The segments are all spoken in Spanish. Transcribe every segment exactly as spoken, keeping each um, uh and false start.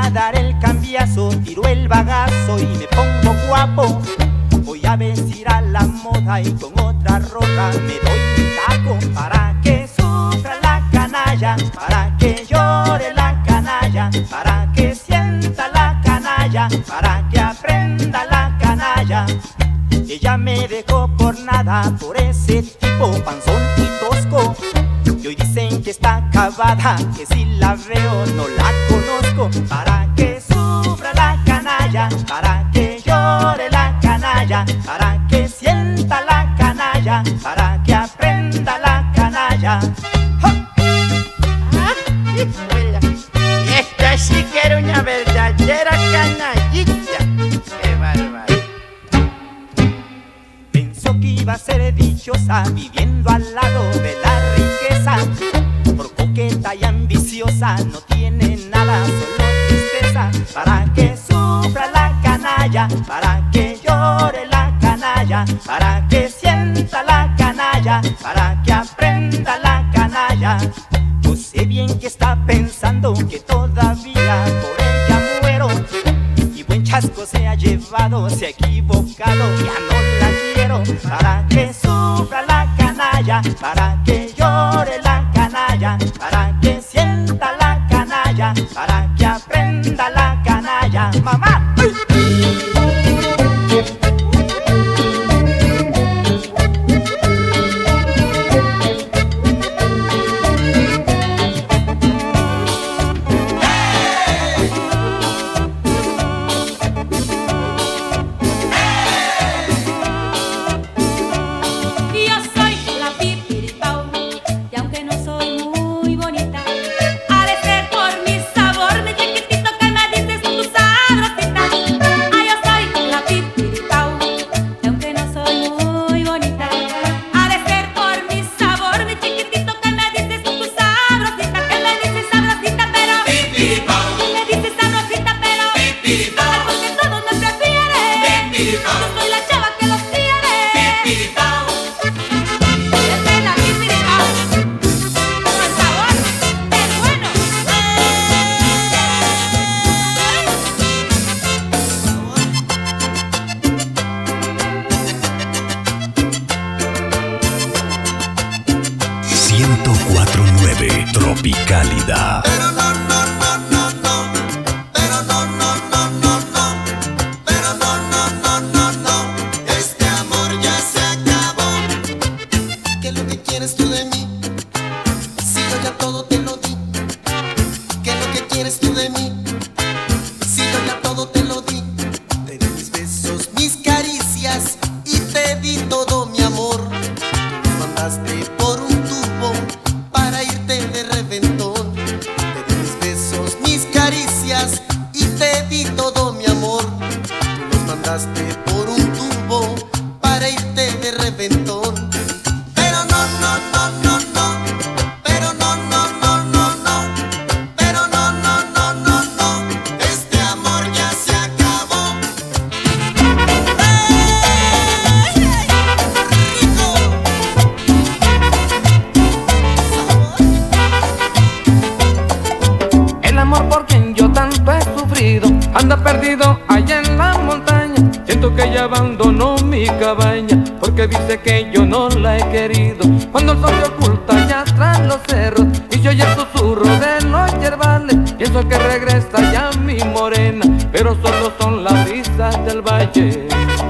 a dar el cambiazo, tiro el bagazo y me pongo guapo. Voy a vestir a la moda y con otra ropa me doy mi taco. Para que sufra la canalla, para que llore la canalla, para que sienta la canalla, para que aprenda la canalla. Ella me dejó por nada, por ese tipo panzón y tosco. Y hoy dicen que está acabada, que si la veo no la conozco. Para que sufra la canalla, para que llore la canalla, para que sienta la canalla, para que aprenda la canalla. ¡Ja! Ah, y esta sí que era una verdadera canallita. ¡Qué bárbaro! Pensó que iba a ser dichosa viviendo al lado de la riqueza. Por coqueta y ambiciosa no tiene nada, solo tristeza. Para que sufra la canalla, para que llore la canalla, para que sienta la canalla, para que aprenda la canalla. Yo sé bien que está pensando que todavía por ella muero. Y buen chasco se ha llevado, se ha equivocado, ya no la quiero. Para que sufra la canalla, para que llore la canalla, para que sienta la canalla, para que aprenda la canalla. ¡Mamá! ciento cuatro punto nueve Tropicalidad. Pero no, no, no, no, no. Pero no, no, no, no, no. Pero no, no, no, no, no. Este amor ya se acabó. ¿Qué es lo que quieres tú de mí? Si yo ya todo te lo di. ¿Qué es lo que quieres tú de mí? Si yo ya todo te lo di. Te di mis besos, mis caricias y te di todo mi amor. Me mandaste por un tubo para irte de reventón. Te di mis besos, mis caricias y te di todo mi amor. Tú los mandaste por un tubo para irte de reventón. Pero no, no, no, no, no. Pero no, no, no, no, no. Pero no, no, no, no, no. Este amor ya se acabó. ¡Ey! ¡Rico! El amor por quien yo tanto he sufrido anda perdido allá en la montaña. Siento que ella abandonó mi cabaña porque dice que yo no la he querido. Cuando el sol se oculta allá tras los cerros y yo oye el susurro de los yerbales, pienso que regresa ya mi morena, pero solo son las brisas del valle.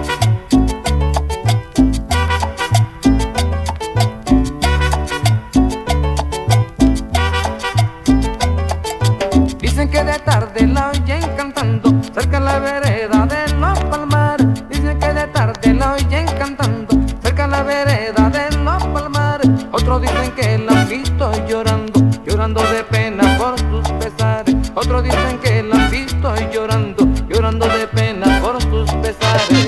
Dicen que de tarde la oyen cantando cerca de la vereda de los palmares. Dicen que de tarde la oyen cantando cerca de la vereda de los palmares. Otros dicen que la han visto llorando, llorando de pena por sus pesares. Otros dicen que la han visto llorando, llorando de pena por sus pesares.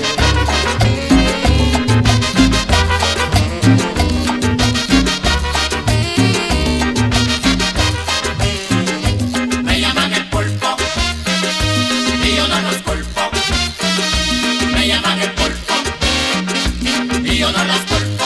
Me llaman el pulpo y yo no los culpo. Me llaman el pulpo y yo no los culpo.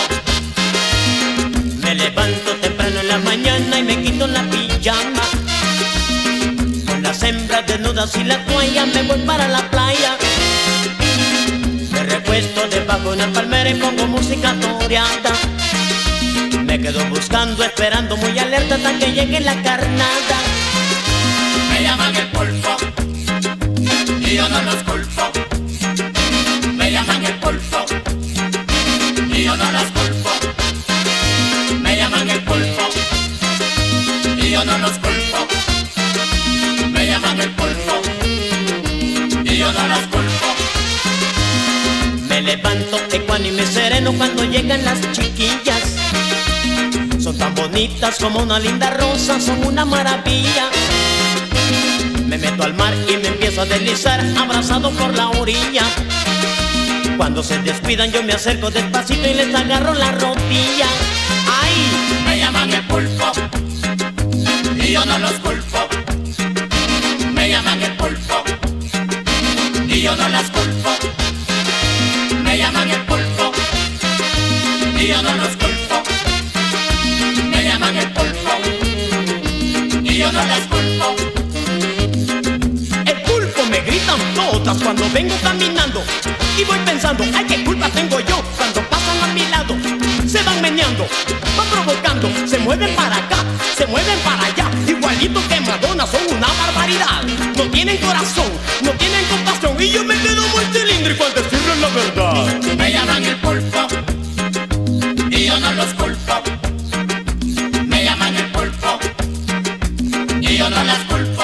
Me levanto temprano en la mañana y me quito la pijama. Con las hembras piernas desnudas y la toalla, me voy para la playa. Me recuesto debajo de una palmera y pongo música toreada. Me quedo buscando, esperando muy alerta hasta que llegue la carnada. Me llaman el pulpo y yo no los culpo. Me llaman el pulpo y yo no los culpo. Me llaman el pulpo y yo no los culpo. Me llaman el pulpo y yo no los culpo. Me levanto ecuánime y sereno cuando llegan las chiquillas. Son tan bonitas como una linda rosa, son una maravilla. Me meto al mar y me empiezo a deslizar, abrazado por la orilla. Cuando se despidan yo me acerco despacito y les agarro la rodilla. ¡Ay! Me llaman el pulpo y yo no los culpo. Me llaman el pulpo y yo no las culpo. Me llaman el pulpo y yo no los culpo. Me llaman el pulpo y yo no las culpo. El pulpo me gritan todas cuando vengo caminando. Y voy pensando, ay, qué culpa tengo yo cuando pasan a mi lado. Se van meneando, van provocando, se mueven para acá, se mueven para allá. Igualito que Madonna, son una barbaridad. No tienen corazón, no tienen compasión. Y yo me quedo muy cilíndrico al decirles la verdad. Me llaman el pulpo y yo no los culpo. Me llaman el pulpo y yo no las culpo.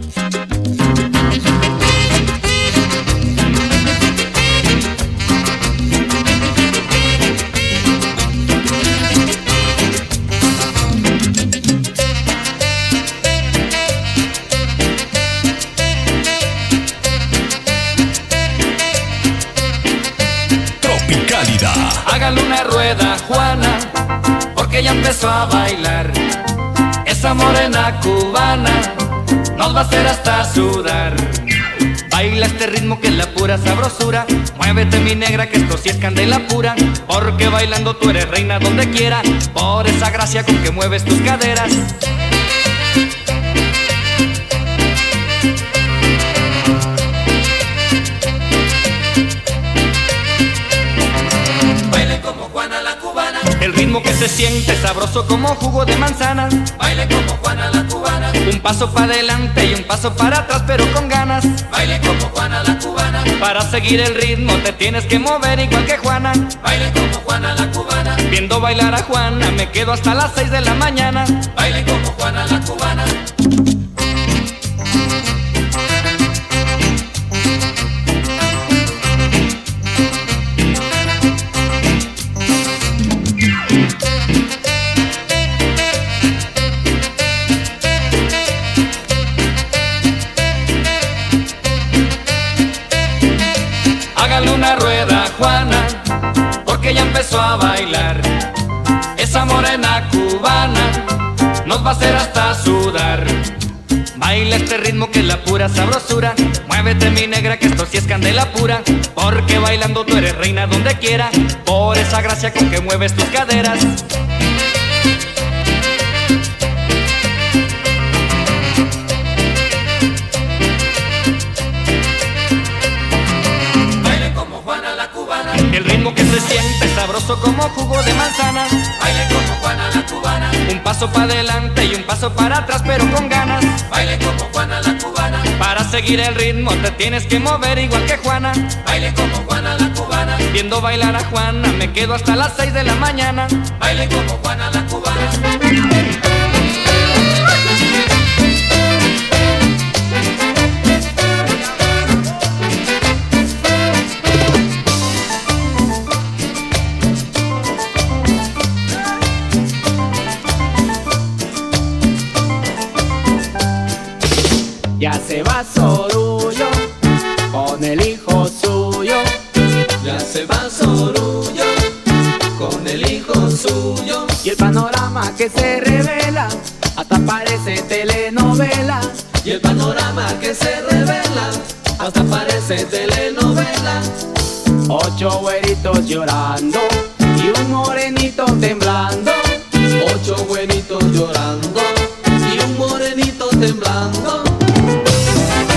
Tropicalidad. Hágale una rueda, Juana, porque ya empezó a bailar. Esa morena cubana nos va a hacer hasta sudar. Baila este ritmo que es la pura sabrosura. Muévete mi negra que esto sí es candela pura. Porque bailando tú eres reina donde quiera. Por esa gracia con que mueves tus caderas. Baile como Juana la cubana. El ritmo que se siente sabroso como jugo de manzana. Baile como Juana la cubana. Un paso para adelante y un paso para atrás pero con ganas. Baile como Juana la cubana. Para seguir el ritmo te tienes que mover igual que Juana. Baile como Juana la cubana. Viendo bailar a Juana me quedo hasta las seis de la mañana. Baile como Juana la cubana. Hágale una rueda, Juana, porque ya empezó a bailar. Esa morena cubana nos va a hacer hasta sudar. Baila este ritmo que es la pura sabrosura. Muévete mi negra que esto sí es candela pura. Porque bailando tú eres reina donde quiera. Por esa gracia con que mueves tus caderas. El ritmo que se siente sabroso como jugo de manzana. Baile como Juana la cubana. Un paso para adelante y un paso para atrás pero con ganas. Baile como Juana la cubana. Para seguir el ritmo te tienes que mover igual que Juana. Baile como Juana la cubana. Viendo bailar a Juana me quedo hasta las seis de la mañana. Baile como Juana la cubana. Ya se va Sorullo con el hijo suyo. Ya se va Sorullo con el hijo suyo. Y el panorama que se revela hasta parece telenovela. Y el panorama que se revela hasta parece telenovela. Ocho güeritos llorando y un morenito temblando. Ocho güeritos llorando y un morenito temblando.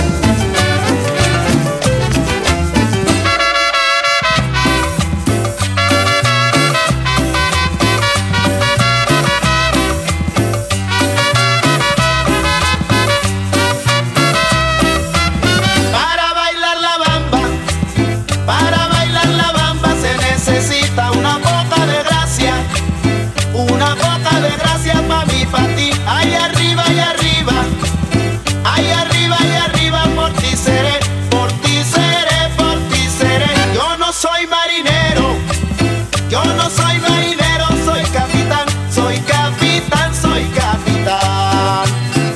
poca de gracia pa' mí, pa' ti. Ahí arriba, ahí arriba, ahí arriba, ahí arriba, por ti seré, por ti seré, por ti seré. Yo no soy marinero, yo no soy marinero, soy capitán, soy capitán, soy capitán.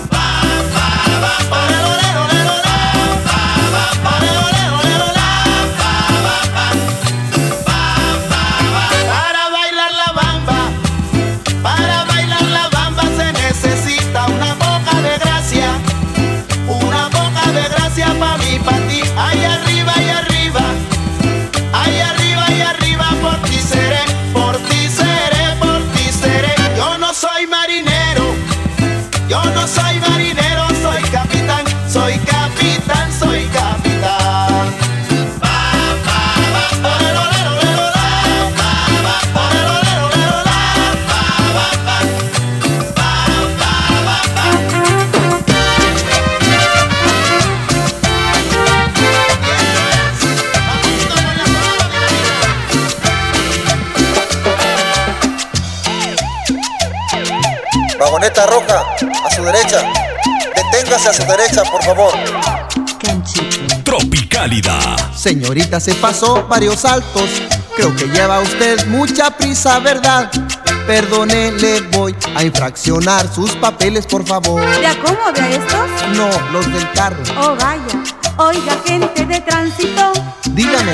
Para bailar la bamba, para bailar la bamba se necesita una poca de gracia, una poca de gracia pa' mí, pa' ti. Ahí arriba, ahí arriba, ahí arriba, ahí arriba, por ti seré, por ti seré, por ti seré. Yo no soy marinero, yo no soy marinero, soy capitán, soy capitán, soy capitán. Vagoneta roja, a su derecha. Deténgase a su derecha, por favor. Tropicálida. Señorita, se pasó varios saltos. Creo que lleva usted mucha prisa, ¿verdad? Perdone, le voy a infraccionar sus papeles, por favor. ¿Le acomode a estos? No, los del carro. Oh, vaya. Oiga, gente de tránsito. Dígame.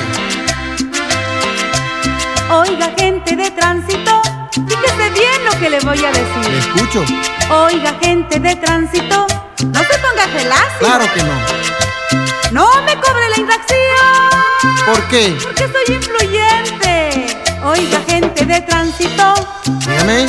Oiga, gente de tránsito. Fíjese bien lo que le voy a decir. Le escucho. Oiga, gente de tránsito, no se ponga gelacio. Claro que no. No me cobre la infracción. ¿Por qué? Porque soy influyente. Oiga, gente de tránsito. Dígame.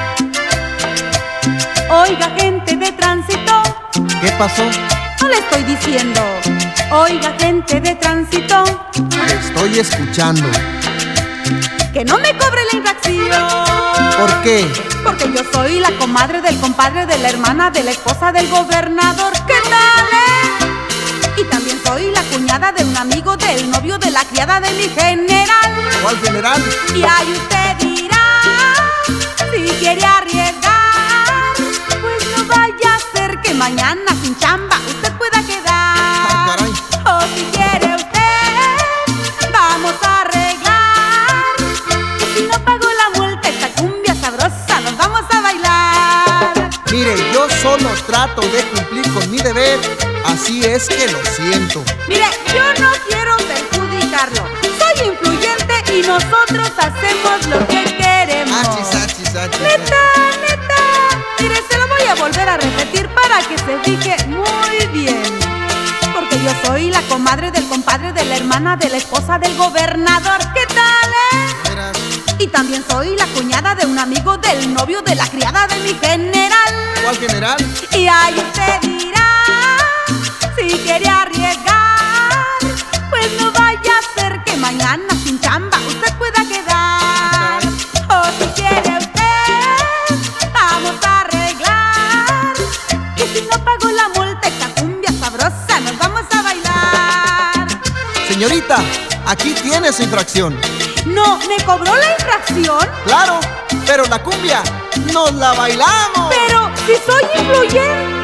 Oiga, gente de tránsito. ¿Qué pasó? No le estoy diciendo. Oiga, gente de tránsito. Le estoy escuchando. Que no me cobre la infracción. ¿Por qué? Porque yo soy la comadre del compadre, de la hermana, de la esposa del gobernador. ¿Qué tal, eh? Y también soy la cuñada de un amigo, del novio, de la criada de mi general. ¿Cuál general? Y ahí usted dirá, si quiere arriesgar, pues no vaya a ser que mañana sin chamba usted pueda quedar. Ah, caray. O si quiere usted, vamos a arreglar. Y si no pago la multa, esta cumbia sabrosa nos vamos a bailar. Mire, yo solo trato de cumplir con mi deber, así es que lo siento. Mire, yo no quiero perjudicarlo. Soy influyente y nosotros hacemos lo que queremos. Achis, achis, achis. Neta, neta. Mire, se lo voy a volver a repetir para que se fije muy bien. Porque yo soy la comadre del compadre, de la hermana, de la esposa del gobernador. ¿Qué tal, eh? Verás. Y también soy la cuñada de un amigo, del novio, de la criada de mi general. ¿Cuál general? Y ahí usted dirá, si quiere arriesgar, pues no vaya a ser que mañana sin chamba usted pueda quedar. O si quiere usted, vamos a arreglar. Y si no pago la multa, esta cumbia sabrosa nos vamos a bailar. Señorita, aquí tiene su infracción. No, ¿me cobró la infracción? Claro, pero la cumbia nos la bailamos. Pero si soy influyente.